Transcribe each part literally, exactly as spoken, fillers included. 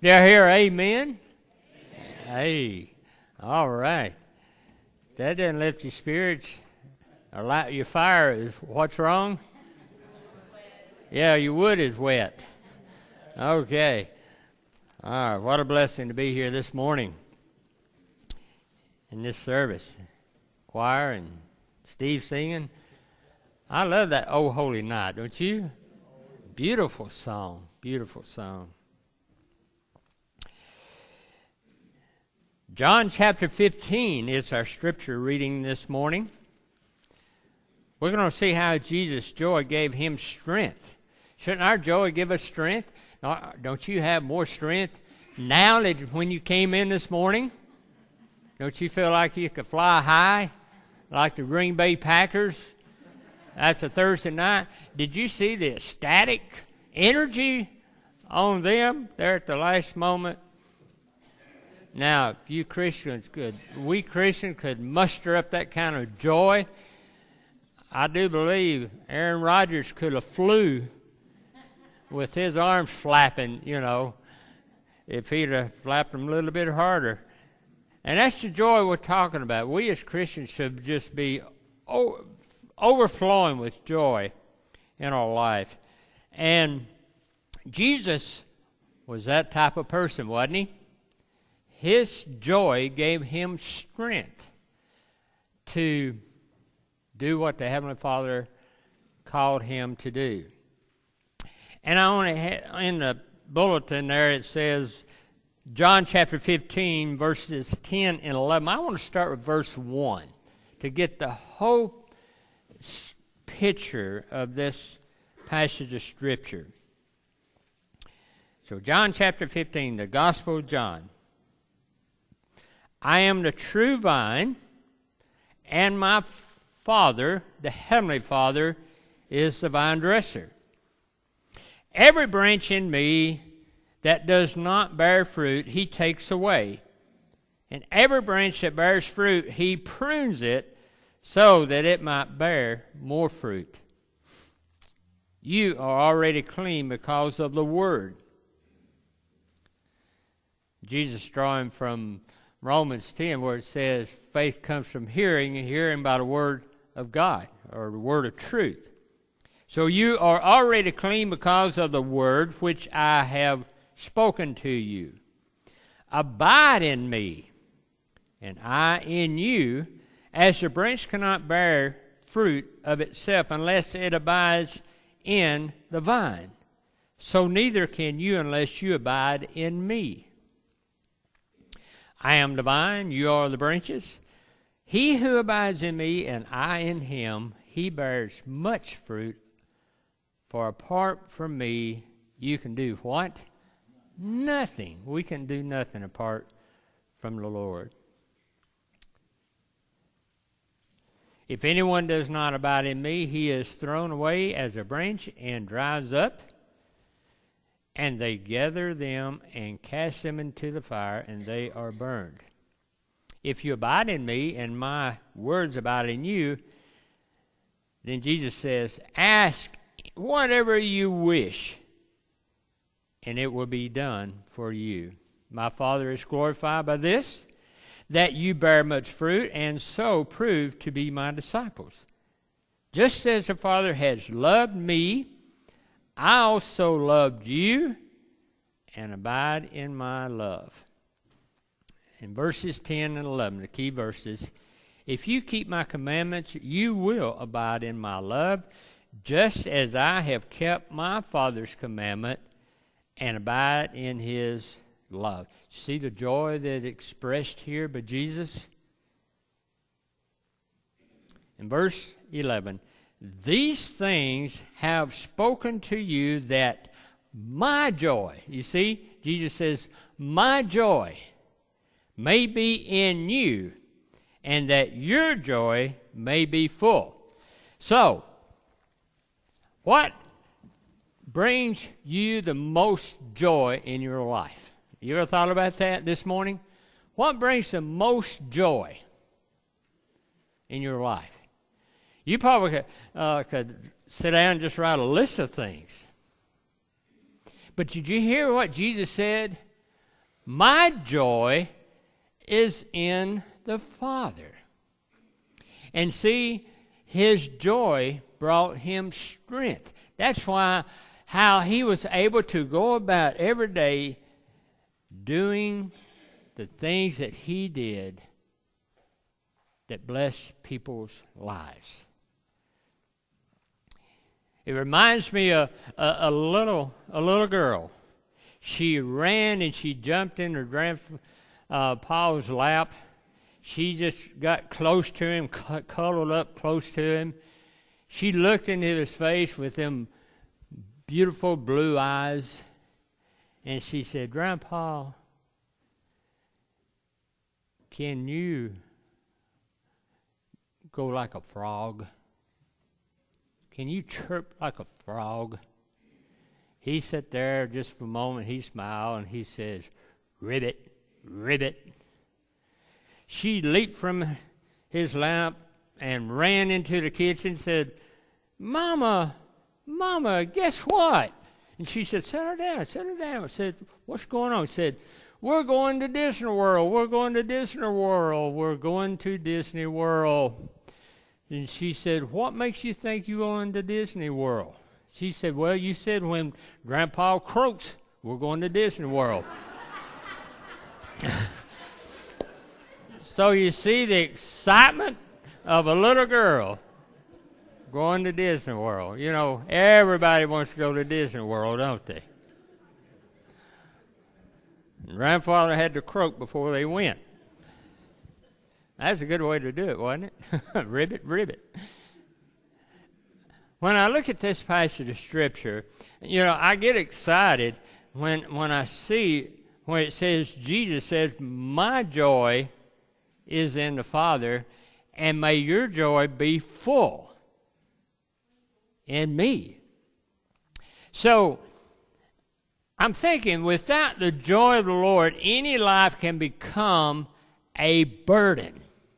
Did I hear amen? Amen? Hey, all right. That doesn't lift your spirits or light your fire. Is what's wrong? Yeah, your wood is wet. Okay. All right, what a blessing to be here this morning in this service. Choir and Steve singing. I love that "Oh Holy Night," don't you? Beautiful song, beautiful song. John chapter fifteen is our scripture reading this morning. We're going to see how Jesus' joy gave him strength. Shouldn't our joy give us strength? Don't you have more strength now than when you came in this morning? Don't you feel like you could fly high like the Green Bay Packers? That's a Thursday night. Did you see the ecstatic energy on them there at the last moment? Now, if you Christians could, we Christians could muster up that kind of joy, I do believe Aaron Rodgers could have flew with his arms flapping, you know, if he'd have flapped them a little bit harder. And that's the joy we're talking about. We as Christians should just be o- overflowing with joy in our life. And Jesus was that type of person, wasn't he? His joy gave him strength to do what the Heavenly Father called him to do. And I want to, in the bulletin there, it says John chapter fifteen, verses ten and eleven. I want to start with verse one to get the whole picture of this passage of Scripture. So John chapter fifteen, the Gospel of John. I am the true vine, and my Father, the Heavenly Father, is the vine dresser. Every branch in me that does not bear fruit, he takes away. And every branch that bears fruit, he prunes it so that it might bear more fruit. You are already clean because of the Word. Jesus drawing from Romans ten, where it says faith comes from hearing, and hearing by the Word of God, or the Word of truth. So you are already clean because of the Word which I have spoken to you. Abide in me, and I in you, as the branch cannot bear fruit of itself unless it abides in the vine. So neither can you unless you abide in me. I am the vine, you are the branches. He who abides in me and I in him, he bears much fruit. For apart from me, you can do what? Nothing. We can do nothing apart from the Lord. If anyone does not abide in me, he is thrown away as a branch and dries up. And they gather them and cast them into the fire, and they are burned. If you abide in me, and my words abide in you, then Jesus says, ask whatever you wish, and it will be done for you. My Father is glorified by this, that you bear much fruit, and so prove to be my disciples. Just as the Father has loved me, I also loved you, and abide in my love. In verses ten and eleven, the key verses, if you keep my commandments, you will abide in my love, just as I have kept my Father's commandment and abide in his love. See the joy that is expressed here by Jesus? In verse eleven, these things have spoken to you that my joy, you see, Jesus says, my joy may be in you, and that your joy may be full. So, what brings you the most joy in your life? You ever thought about that this morning? What brings the most joy in your life? You probably could, uh, could sit down and just write a list of things. But did you hear what Jesus said? My joy is in the Father. And see, his joy brought him strength. That's why how he was able to go about every day doing the things that he did that blessed people's lives. It reminds me of a, a little a little girl. She ran and she jumped in her grandpa's lap. She just got close to him, cuddled up close to him. She looked into his face with them beautiful blue eyes, and she said, "Grandpa, can you go like a frog? Can you chirp like a frog?" He sat there just for a moment. He smiled and he says, "Ribbit, ribbit." She leaped from his lap and ran into the kitchen and said, "Mama, Mama, guess what?" And she said, "Set her down, set her down." I said, "What's going on?" She said, "We're going to Disney World. We're going to Disney World. We're going to Disney World." And she said, "What makes you think you're going to Disney World?" She said, "Well, you said when Grandpa croaks, we're going to Disney World." So you see the excitement of a little girl going to Disney World. You know, everybody wants to go to Disney World, don't they? And Grandfather had to croak before they went. That's a good way to do it, wasn't it? Ribbit, ribbit. When I look at this passage of Scripture, you know, I get excited when when I see when it says, Jesus says, "My joy is in the Father, and may your joy be full in me." So, I'm thinking, without the joy of the Lord, any life can become a burden.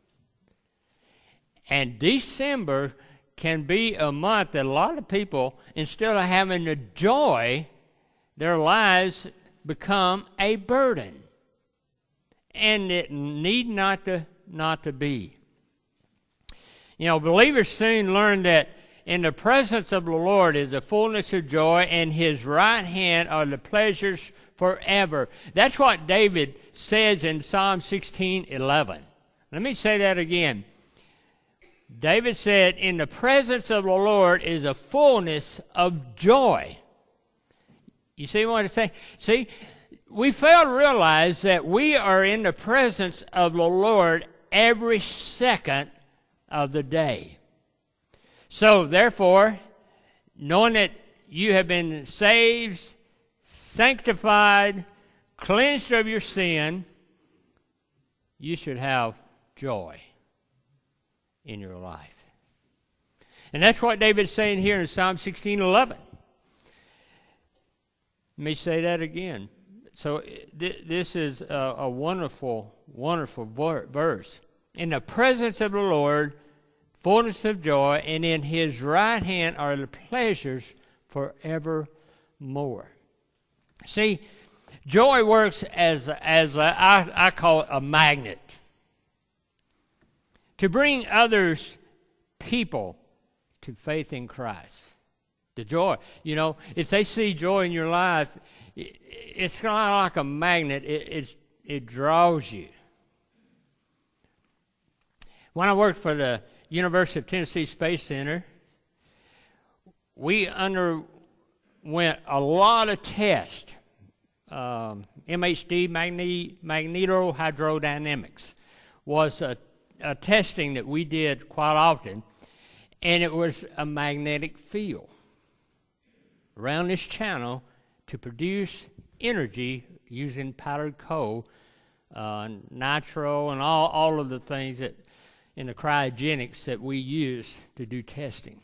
And December can be a month that a lot of people, instead of having the joy, their lives become a burden. And it need not to, not to be. You know, believers soon learn that in the presence of the Lord is the fullness of joy, and his right hand are the pleasures forever. That's what David says in Psalm sixteen eleven. Let me say that again. David said, "In the presence of the Lord is a fullness of joy." You see what I'm saying? See, we fail to realize that we are in the presence of the Lord every second of the day. So, therefore, knowing that you have been saved, sanctified, cleansed of your sin, you should have joy in your life. And that's what David's saying here in Psalm sixteen eleven. Let me say that again. So th- this is a, a wonderful, wonderful ver- verse. In the presence of the Lord, fullness of joy, and in his right hand are the pleasures forevermore. See, joy works as, as a, I, I call it a magnet. To bring others, people, to faith in Christ. The joy. You know, if they see joy in your life, it, it's kind of like a magnet. It, it, it draws you. When I worked for the University of Tennessee Space Center, we underwent a lot of tests. Um, M H D, magne- magnetohydrodynamics, was a, a testing that we did quite often, and it was a magnetic field around this channel to produce energy using powdered coal, uh, nitro, and all, all of the things that in the cryogenics that we use to do testing.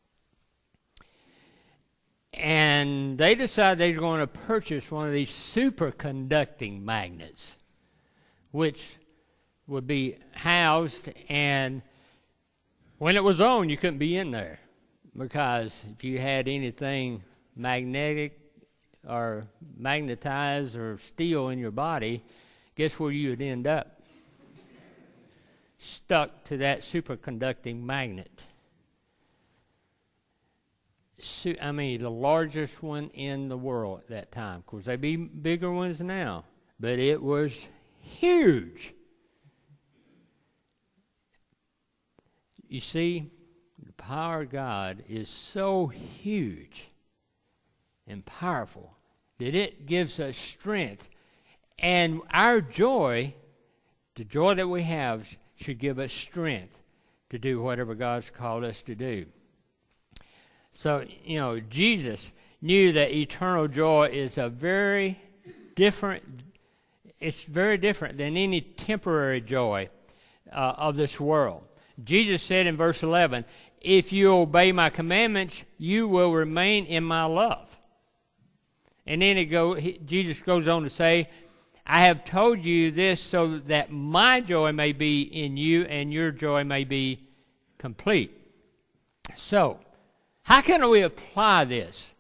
And they decided they were going to purchase one of these superconducting magnets, which would be housed, and when it was on, you couldn't be in there, because if you had anything magnetic or magnetized or steel in your body, guess where you would end up? Stuck to that superconducting magnet. I mean, the largest one in the world at that time. Of course, there'd be bigger ones now, but it was huge. You see, the power of God is so huge and powerful that it gives us strength. And our joy, the joy that we have, should give us strength to do whatever God's called us to do. So, you know, Jesus knew that eternal joy is a very different, it's very different than any temporary joy uh, of this world. Jesus said in verse eleven, if you obey my commandments, you will remain in my love. And then it go, he, Jesus goes on to say, I have told you this so that my joy may be in you and your joy may be complete. So, how can we apply this?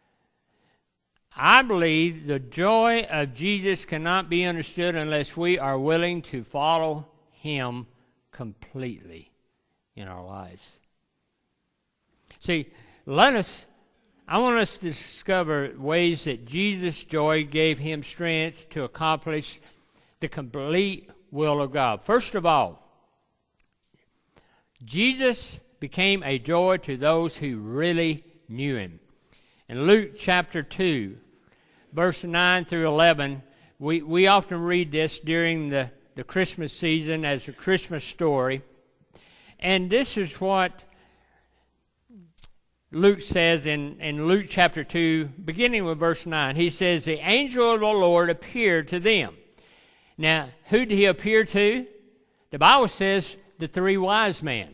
I believe the joy of Jesus cannot be understood unless we are willing to follow him completely in our lives. See, let us, I want us to discover ways that Jesus' joy gave him strength to accomplish the complete will of God. First of all, Jesus became a joy to those who really knew him. In Luke chapter two, verse nine through eleven, we, we often read this during the, the Christmas season as a Christmas story. And this is what Luke says in, in Luke chapter two, beginning with verse nine. He says, the angel of the Lord appeared to them. Now, who did he appear to? The Bible says the three wise men.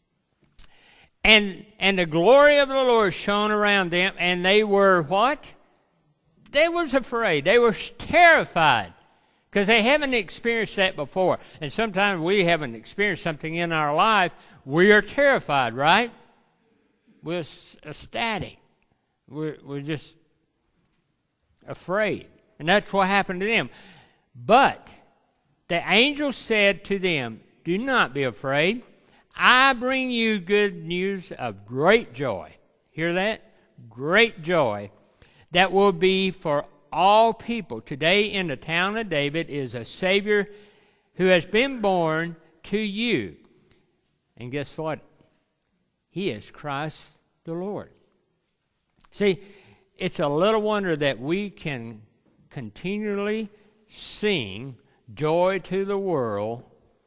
And and the glory of the Lord shone around them, and they were what? They was afraid. They were terrified because they haven't experienced that before. And sometimes we haven't experienced something in our life. We are terrified, right? We're ecstatic. We're, we're just afraid. And that's what happened to them. But the angel said to them, do not be afraid. I bring you good news of great joy. Hear that? Great joy that will be for all people. Today in the town of David is a Savior who has been born to you. And guess what? He is Christ the Lord. See, it's a little wonder that we can continually sing joy to the world.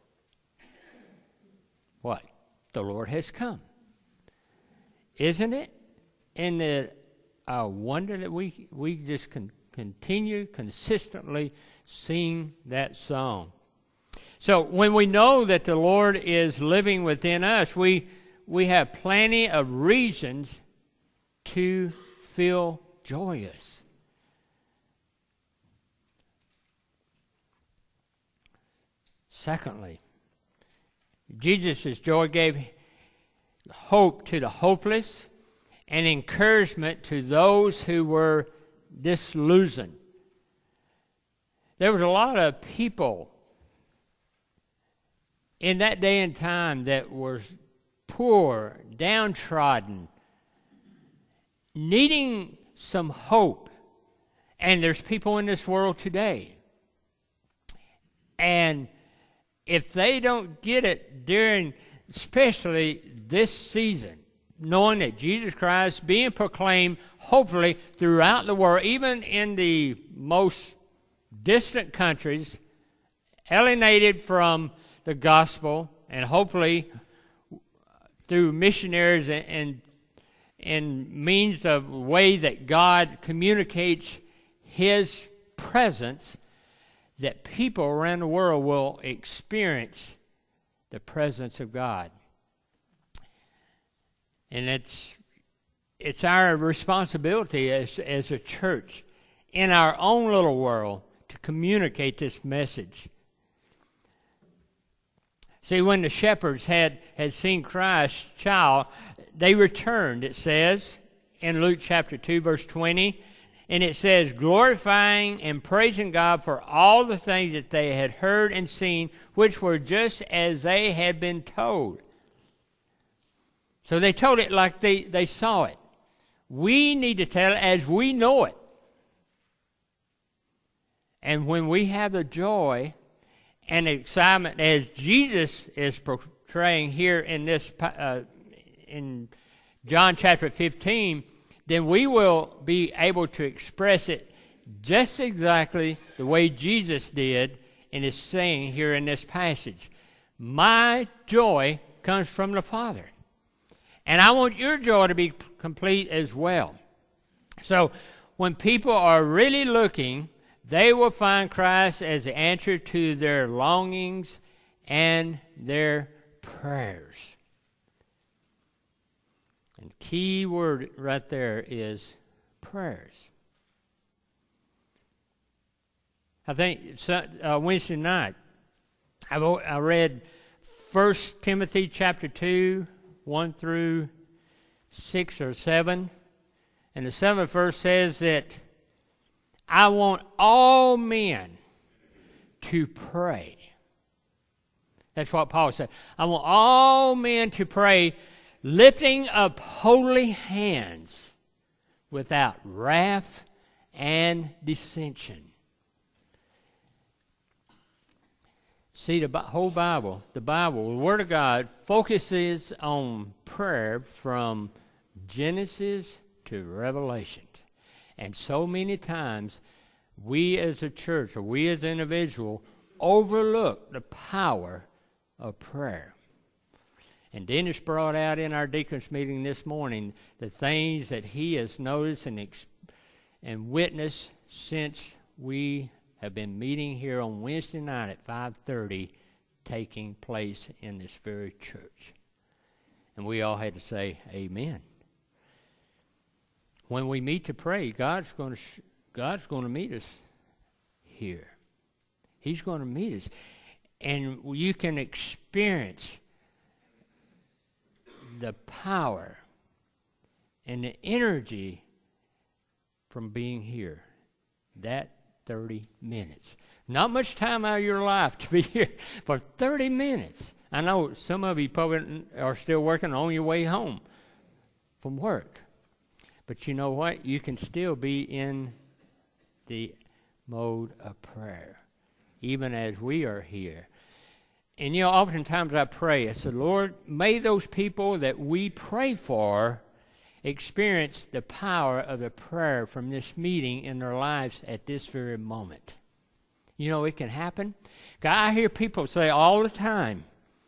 What? The Lord has come. Isn't it? And the uh, wonder that we we just can continue consistently sing that song. So when we know that the Lord is living within us, we we have plenty of reasons to feel joyous. Secondly, Jesus' joy gave hope to the hopeless and encouragement to those who were disillusioned. There was a lot of people in that day and time that was poor, downtrodden, needing some hope. And there's people in this world today. And if they don't get it during, especially this season, knowing that Jesus Christ being proclaimed, hopefully, throughout the world, even in the most distant countries, alienated from the gospel, and hopefully through missionaries and, and, and means of way that God communicates His presence, that people around the world will experience the presence of God. And it's it's our responsibility as, as a church in our own little world to communicate this message. See, when the shepherds had, had seen Christ's child, they returned, it says, in Luke chapter two, verse twenty. And it says, glorifying and praising God for all the things that they had heard and seen, which were just as they had been told. So they told it like they, they saw it. We need to tell it as we know it. And when we have the joy and excitement as Jesus is portraying here in this uh, in John chapter fifteen, then we will be able to express it just exactly the way Jesus did and is saying here in this passage. My joy comes from the Father. And I want your joy to be complete as well. So when people are really looking, they will find Christ as the answer to their longings and their prayers. And key word right there is prayers. I think uh, Wednesday night I, I read First Timothy chapter two, one through six or seven. And the seventh verse says that I want all men to pray. That's what Paul said. I want all men to pray, lifting up holy hands without wrath and dissension. See, the whole Bible, the Bible, the Word of God, focuses on prayer from Genesis to Revelation. And so many times, we as a church, or we as an individual, overlook the power of prayer. And Dennis brought out in our deacons meeting this morning the things that he has noticed and, ex- and witnessed since we have been meeting here on Wednesday night at five thirty, taking place in this very church. And we all had to say, amen. When we meet to pray, God's going to sh- God's going to meet us here. He's going to meet us. And you can experience the power and the energy from being here. That thirty minutes. Not much time out of your life to be here for thirty minutes. I know some of you probably are still working on your way home from work. But you know what? You can still be in the mode of prayer, even as we are here. And, you know, oftentimes I pray, I said, Lord, may those people that we pray for experience the power of the prayer from this meeting in their lives at this very moment. You know, it can happen. I hear people say all the time,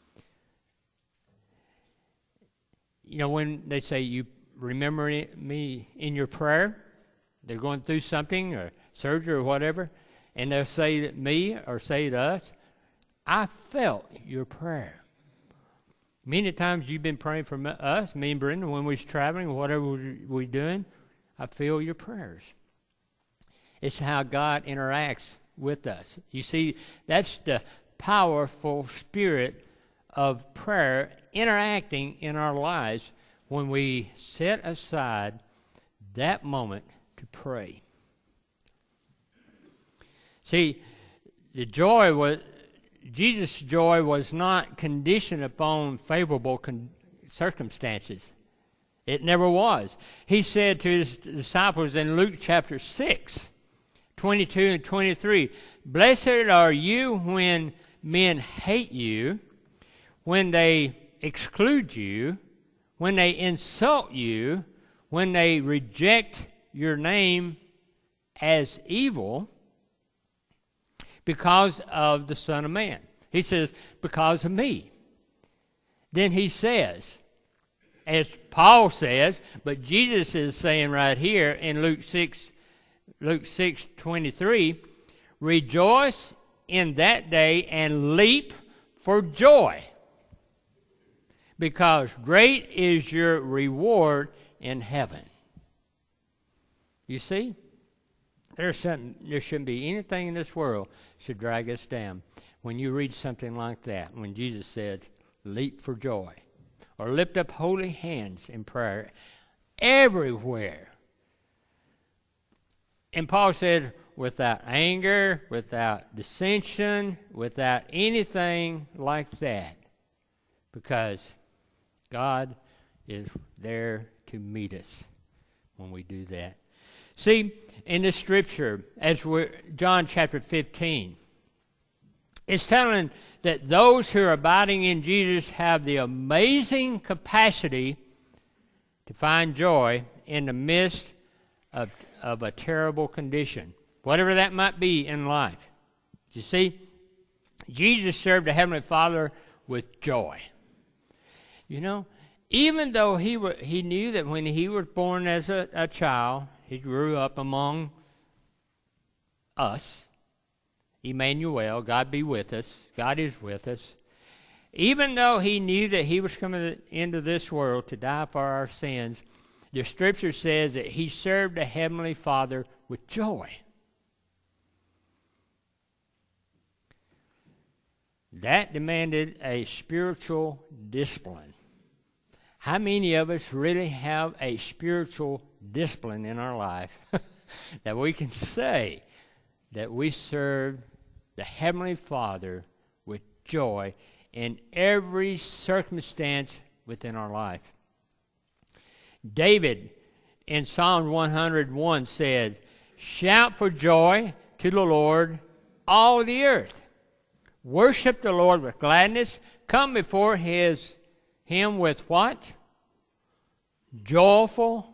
you know, when they say, you remember me in your prayer, they're going through something or surgery or whatever, and they'll say to me or say to us, I felt your prayer. Many times you've been praying for us, me and Brenda, when we was traveling, whatever we were doing, I feel your prayers. It's how God interacts with us. You see, that's the powerful spirit of prayer interacting in our lives when we set aside that moment to pray. See, the joy was, Jesus' joy was not conditioned upon favorable con- circumstances. It never was. He said to his disciples in Luke chapter six, twenty-two and twenty-three, blessed are you when men hate you, when they exclude you, when they insult you, when they reject your name as evil, because of the Son of Man. He says, because of me. Then he says, as Paul says, but Jesus is saying right here in Luke six, Luke six twenty-three, rejoice in that day and leap for joy, because great is your reward in heaven. You see? There's something, there shouldn't be anything in this world should drag us down. When you read something like that, when Jesus said, leap for joy, or lift up holy hands in prayer, everywhere And Paul said, without anger, without dissension, without anything like that, because God is there to meet us when we do that. See, in the scripture, as we're John chapter fifteen, it's telling that those who are abiding in Jesus have the amazing capacity to find joy in the midst of, of a terrible condition, whatever that might be in life. You see, Jesus served the Heavenly Father with joy. You know, even though he were, he knew that when he was born as a, a child, he grew up among us. Emmanuel, God be with us. God is with us. Even though he knew that he was coming into this world to die for our sins, the Scripture says that he served the Heavenly Father with joy. That demanded a spiritual discipline. How many of us really have a spiritual discipline in our life that we can say that we serve the Heavenly Father with joy in every circumstance within our life? David in Psalm one hundred one said, "Shout for joy to the Lord, all the earth. Worship the Lord with gladness. Come before his him with" what? Joyful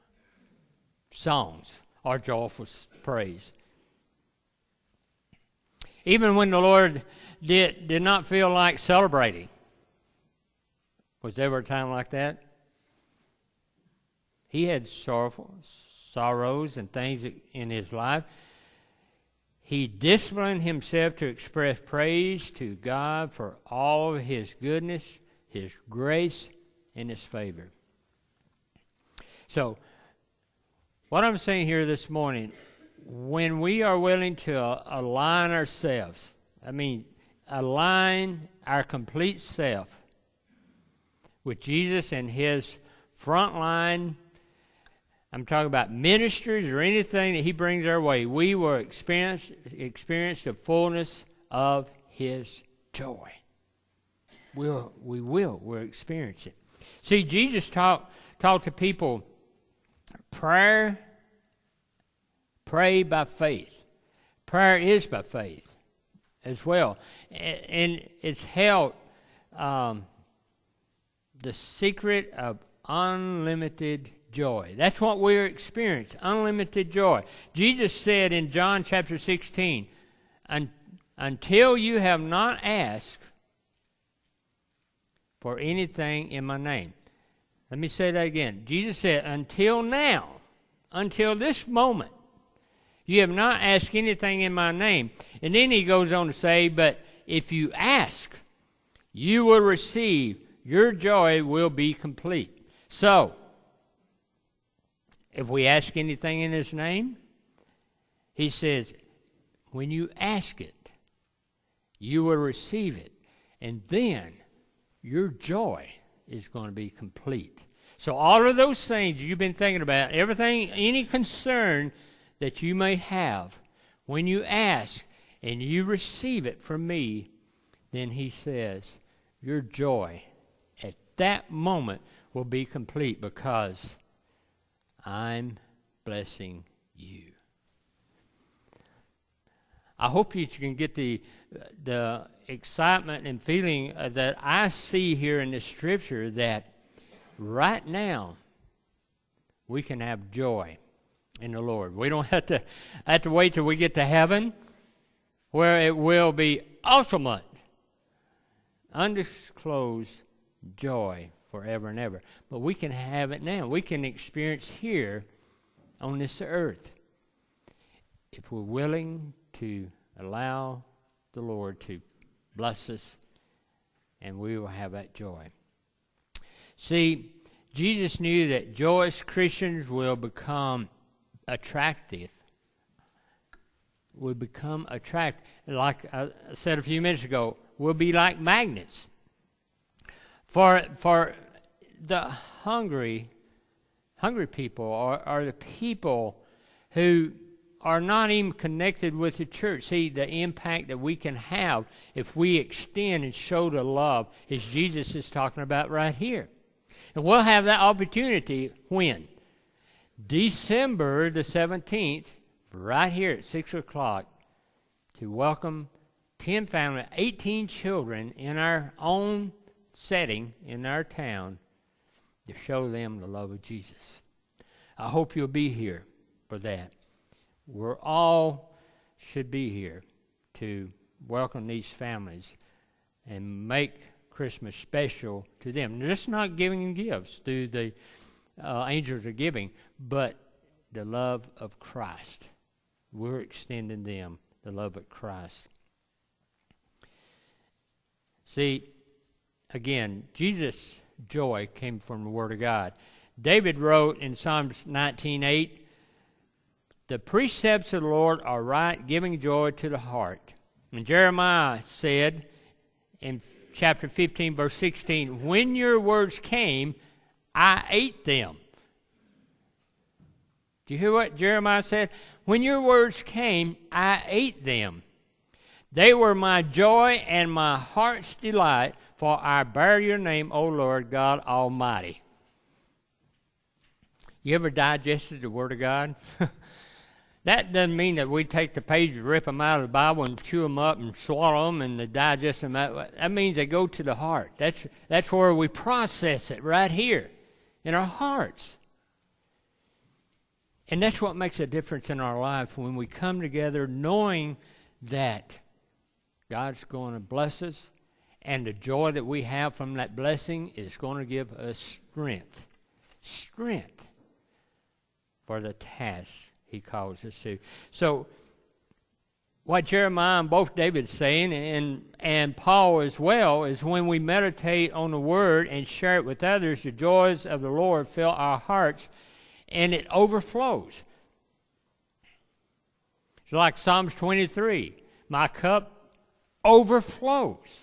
songs or joyful praise. Even when the Lord did, did not feel like celebrating. Was there ever a time like that? He had sorrowful, sorrows and things in his life. He disciplined himself to express praise to God for all of his goodness, his grace, and his favor. So, what I'm saying here this morning, when we are willing to uh, align ourselves, I mean, align our complete self with Jesus and his front line, I'm talking about ministries or anything that he brings our way, we will experience, experience the fullness of his joy. We'll, we will. We'll experience it. See, Jesus talked talk to people, prayer, pray by faith. Prayer is by faith as well. And it's held um, the secret of unlimited joy. That's what we're experiencing, unlimited joy. Jesus said in John chapter sixteen, until you have not asked for anything in my name. Let me say that again. Jesus said, until now, until this moment, you have not asked anything in my name. And then he goes on to say, but if you ask, you will receive. Your joy will be complete. So, if we ask anything in his name, he says, when you ask it, you will receive it. And then your joy is going to be complete. So all of those things you've been thinking about, everything, any concern that you may have, when you ask and you receive it from me, then he says, your joy at that moment will be complete because I'm blessing you. I hope you can get the the excitement and feeling that I see here in this scripture that right now we can have joy in the Lord. We don't have to have to wait till we get to heaven where it will be ultimate, undisclosed joy forever and ever. But we can have it now. We can experience here on this earth if we're willing to allow the Lord to bless us, and we will have that joy. See, Jesus knew that joyous Christians will become attractive. Will become attractive. Like I said a few minutes ago, we'll be like magnets. For for the hungry, hungry people are, are the people who are not even connected with the church. See, the impact that we can have if we extend and show the love as Jesus is talking about right here. And we'll have that opportunity when? December the seventeenth, right here at six o'clock, to welcome ten families, eighteen children in our own setting, in our town, to show them the love of Jesus. I hope you'll be here for that. We're all should be here to welcome these families and make Christmas special to them. Just not giving gifts through the uh, angels of giving, but the love of Christ. We're extending them the love of Christ. See, again, Jesus' joy came from the Word of God. David wrote in Psalms nineteen eight, "The precepts of the Lord are right, giving joy to the heart." And Jeremiah said in chapter fifteen, verse sixteen, "When your words came, I ate them." Do you hear what Jeremiah said? When your words came, I ate them. They were my joy and my heart's delight, for I bear your name, O Lord God Almighty. You ever digested the Word of God? That doesn't mean that we take the pages, rip them out of the Bible, and chew them up and swallow them and digest them. That means they go to the heart. That's, that's where we process it, right here in our hearts. And that's what makes a difference in our life when we come together knowing that God's going to bless us, and the joy that we have from that blessing is going to give us strength. Strength for the task He calls us to. So, what Jeremiah and both David's saying, and, and Paul as well, is when we meditate on the Word and share it with others, the joys of the Lord fill our hearts, and it overflows. It's like Psalms twenty-three, my cup overflows.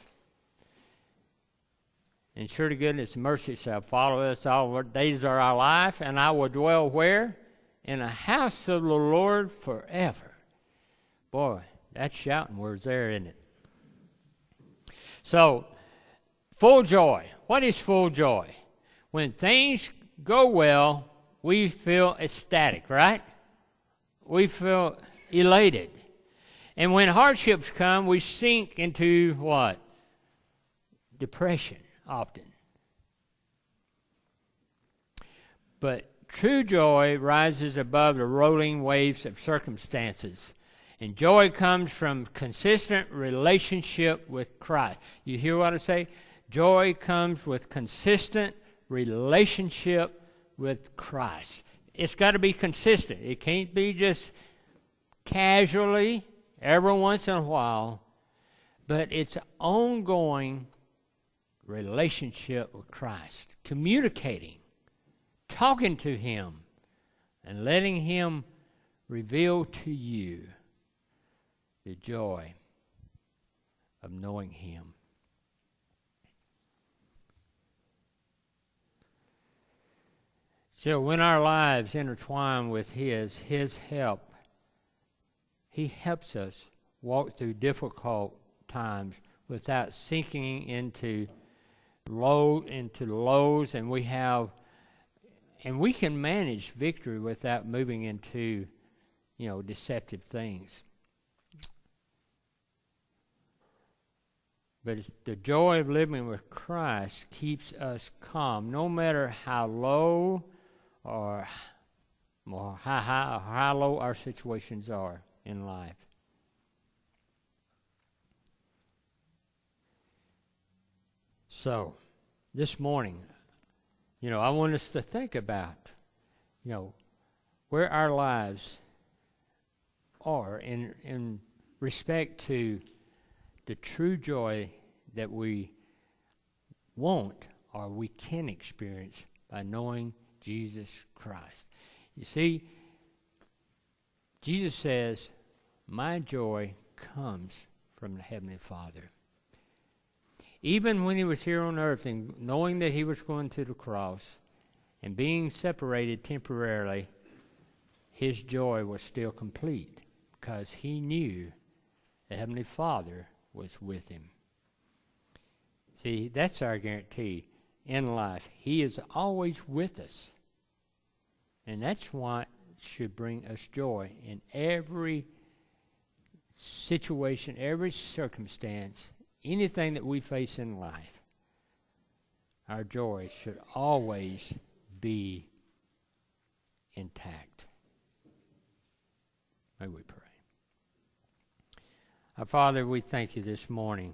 And surely goodness and mercy shall follow us all the days of our life, and I will dwell where? In the house of the Lord forever. Boy, that's shouting words there, isn't it? So, full joy. What is full joy? When things go well, we feel ecstatic, right? We feel elated. And when hardships come, we sink into what? Depression, often. But true joy rises above the rolling waves of circumstances. And joy comes from consistent relationship with Christ. You hear what I say? Joy comes with consistent relationship with Christ. It's got to be consistent. It can't be just casually, every once in a while, but it's an ongoing relationship with Christ. Communicating, talking to Him, and letting Him reveal to you the joy of knowing Him. So when our lives intertwine with His, His help, He helps us walk through difficult times without sinking into low into lows, and we have and we can manage victory without moving into, you know, deceptive things. But it's the joy of living with Christ keeps us calm, no matter how low or, or how high or how low our situations are in life. So, this morning, you know, I want us to think about, you know, where our lives are in in respect to the true joy that we want or we can experience by knowing Jesus Christ. You see, Jesus says, my joy comes from the Heavenly Father. Even when He was here on earth and knowing that He was going to the cross and being separated temporarily, his joy was still complete because he knew the Heavenly Father was with him. See, that's our guarantee in life. He is always with us. And that's what should bring us joy in every situation, every circumstance, anything that we face in life. Our joy should always be intact. May we pray. Our Father, we thank you this morning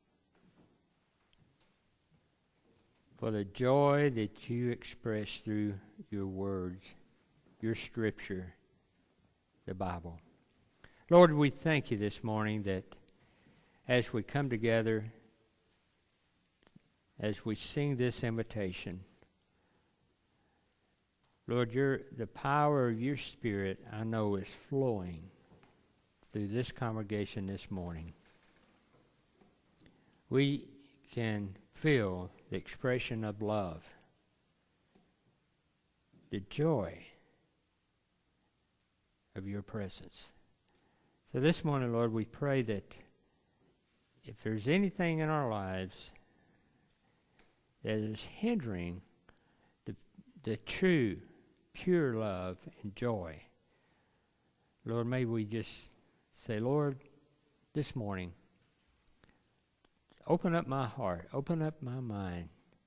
for the joy that you express through your words, your scripture, the Bible. Lord, we thank you this morning that as we come together, as we sing this invitation, Lord, your, the power of your Spirit, I know, is flowing through this congregation this morning. We can feel the expression of love, the joy of your presence. So this morning, Lord, we pray that if there's anything in our lives that is hindering the, the true, pure love and joy, Lord, may we just say, Lord, this morning, open up my heart, open up my mind.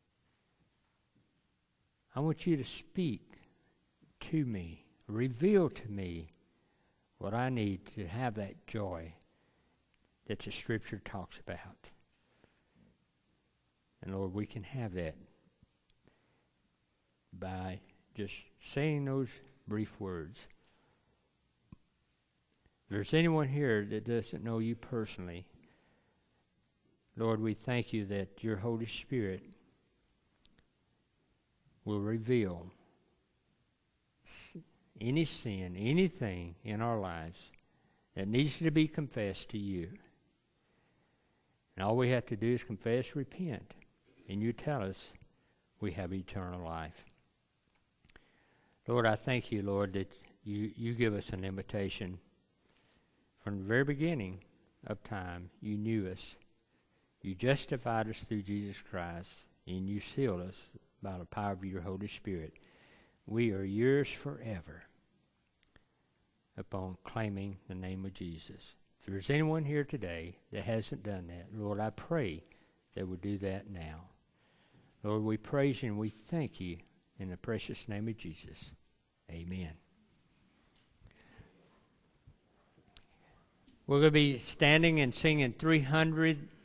I want you to speak to me, reveal to me what I need to have that joy that the Scripture talks about. And Lord, we can have that by just saying those brief words. If there's anyone here that doesn't know you personally, Lord, we thank you that your Holy Spirit will reveal any sin, anything in our lives that needs to be confessed to you. And all we have to do is confess, repent, and you tell us we have eternal life. Lord, I thank you, Lord, that you, you give us an invitation. From the very beginning of time, you knew us. You justified us through Jesus Christ, and you sealed us by the power of your Holy Spirit. We are yours forever upon claiming the name of Jesus. If there's anyone here today that hasn't done that, Lord, I pray they would do that now. Lord, we praise you and we thank you in the precious name of Jesus. Amen. We're going to be standing and singing three hundred